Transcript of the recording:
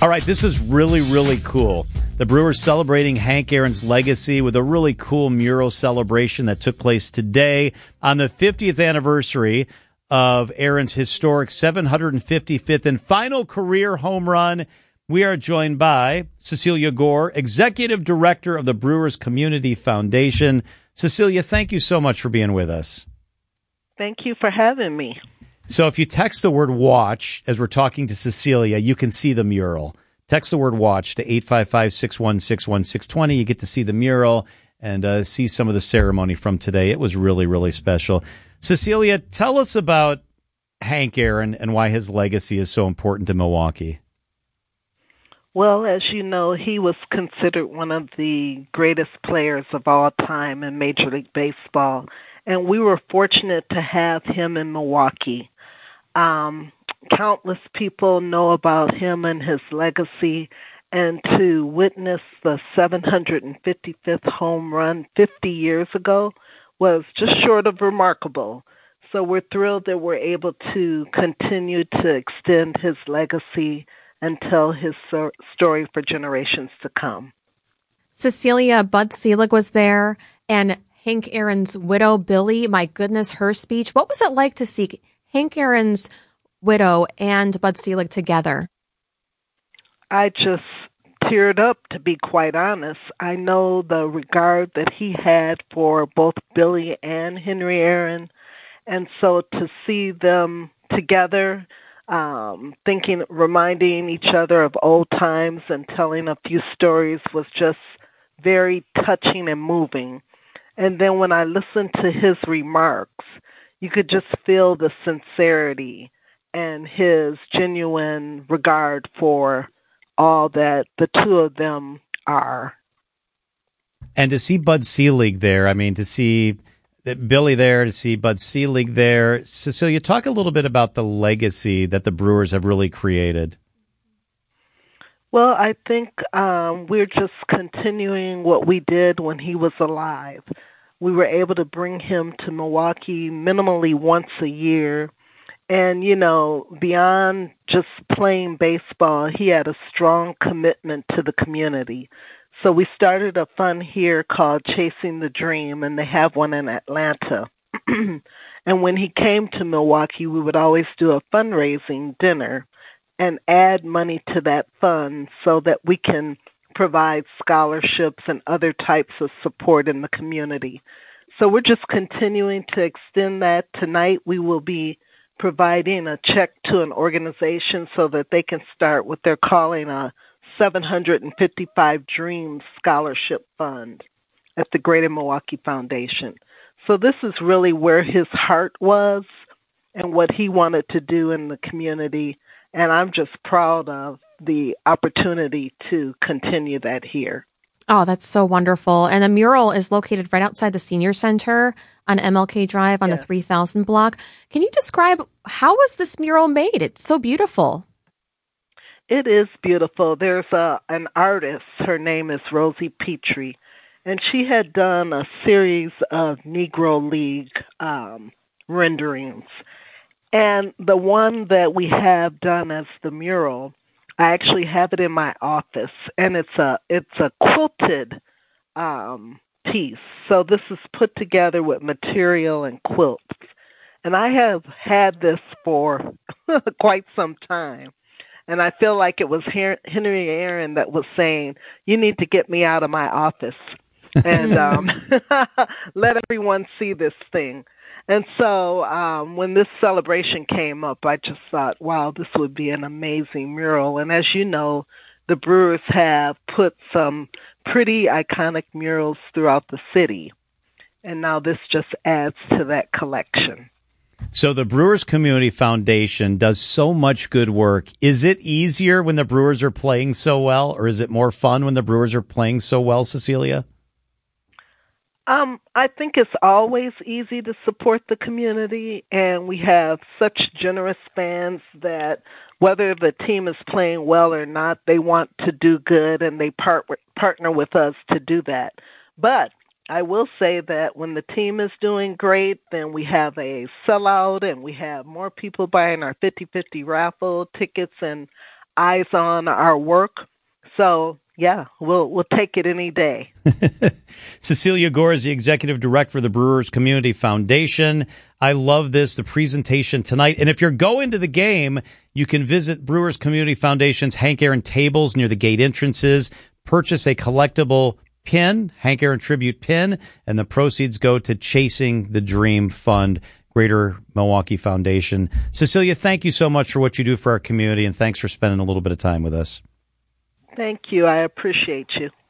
All right, this is really, really cool. The Brewers celebrating Hank Aaron's legacy with a really cool mural celebration that took place today on the 50th anniversary of Aaron's historic 755th and final career home run. We are joined by Cecilia Gore, Executive Director of the Brewers Community Foundation. Cecilia, thank you so much for being with us. Thank you for having me. So if you text the word watch as we're talking to Cecilia, you can see the mural. Text the word watch to 855-616-1620. You get to see the mural and see some of the ceremony from today. It was really, really special. Cecilia, tell us about Hank Aaron and why his legacy is so important to Milwaukee. Well, as you know, he was considered one of the greatest players of all time in Major League Baseball, and we were fortunate to have him in Milwaukee. Countless people know about him and his legacy, and to witness the 755th home run 50 years ago was just short of remarkable. So we're thrilled that we're able to continue to extend his legacy and tell his story for generations to come. Cecilia, Bud Selig was there, and Hank Aaron's widow, Billy, my goodness, her speech. What was it like to see Hank Aaron's widow and Bud Selig together? I just teared up, to be quite honest. I know the regard that he had for both Billy and Henry Aaron, and so to see them together, reminding each other of old times and telling a few stories was just very touching and moving. And then when I listened to his remarks, you could just feel the sincerity and his genuine regard for all that the two of them are. And to see Bud Selig there, I mean, to see Billy there, to see Bud Selig there. Cecilia, talk a little bit about the legacy that the Brewers have really created. Well, I think we're just continuing what we did when he was alive. We were able to bring him to Milwaukee minimally once a year. And, you know, beyond just playing baseball, he had a strong commitment to the community. So we started a fund here called Chasing the Dream, and they have one in Atlanta. And when he came to Milwaukee, we would always do a fundraising dinner and add money to that fund so that we can provide scholarships and other types of support in the community. So we're just continuing to extend that. Tonight we will be providing a check to an organization so that they can start what they're calling a 755 Dreams Scholarship Fund at the Greater Milwaukee Foundation. So this is really where his heart was and what he wanted to do in the community, and I'm just proud of the opportunity to continue that here. Oh, that's so wonderful. And the mural is located right outside the Senior Center on MLK Drive on the 3000 block. Can you describe how was this mural made? It's so beautiful. It is beautiful. There's an artist. Her name is Rosie Petrie, and she had done a series of Negro League renderings. And the one that we have done as the mural, I actually have it in my office, and it's a quilted piece. So this is put together with material and quilts. And I have had this for quite some time. And I feel like it was Henry Aaron that was saying, you need to get me out of my office and let everyone see this thing. And so when this celebration came up, I just thought, wow, this would be an amazing mural. And as you know, the Brewers have put some pretty iconic murals throughout the city. And now this just adds to that collection. So the Brewers Community Foundation does so much good work. Is it easier when the Brewers are playing so well, or is it more fun when the Brewers are playing so well, Cecilia? I think it's always easy to support the community, and we have such generous fans that whether the team is playing well or not, they want to do good, and they partner with us to do that. But I will say that when the team is doing great, then we have a sellout, and we have more people buying our 50/50 raffle tickets, and eyes on our work. So, yeah, we'll take it any day. Cecilia Gore is the executive director of the Brewers Community Foundation. I love this, the presentation tonight. And if you're going to the game, you can visit Brewers Community Foundation's Hank Aaron tables near the gate entrances, purchase a collectible pin, Hank Aaron Tribute pin, and the proceeds go to Chasing the Dream Fund, Greater Milwaukee Foundation. Cecilia, thank you so much for what you do for our community, and thanks for spending a little bit of time with us. Thank you. I appreciate you.